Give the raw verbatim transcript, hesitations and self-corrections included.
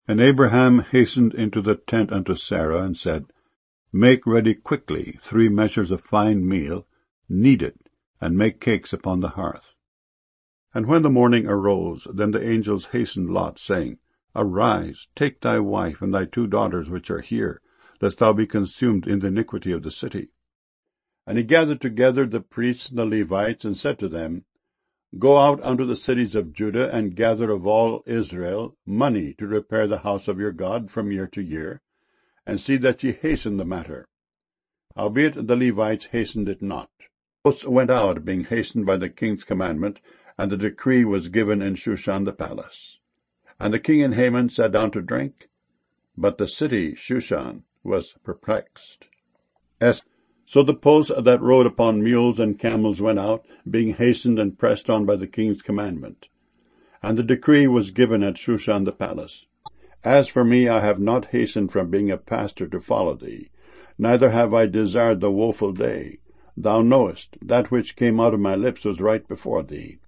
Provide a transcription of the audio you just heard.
And Abraham hastened into the tent unto Sarah, and said, Make ready quickly three measures of fine meal, knead it, and make cakes upon the hearth. And when the morning arose, then the angels hastened Lot, saying, Arise, take thy wife and thy two daughters which are here, lest thou be consumed in the iniquity of the city. And he gathered together the priests and the Levites, and said to them, Go out unto the cities of Judah, and gather of all Israel money to repair the house of your God from year to year, and see that ye hasten the matter. Howbeit the Levites hastened it not. Hosts went out, being hastened by the king's commandment, and the decree was given in Shushan the palace. And the king and Haman sat down to drink, but the city Shushan was perplexed. As So the posts that rode upon mules and camels went out, being hastened and pressed on by the king's commandment. And the decree was given at Shushan the palace. As for me, I have not hastened from being a pastor to follow thee, neither have I desired the woeful day. Thou knowest, that which came out of my lips was right before thee.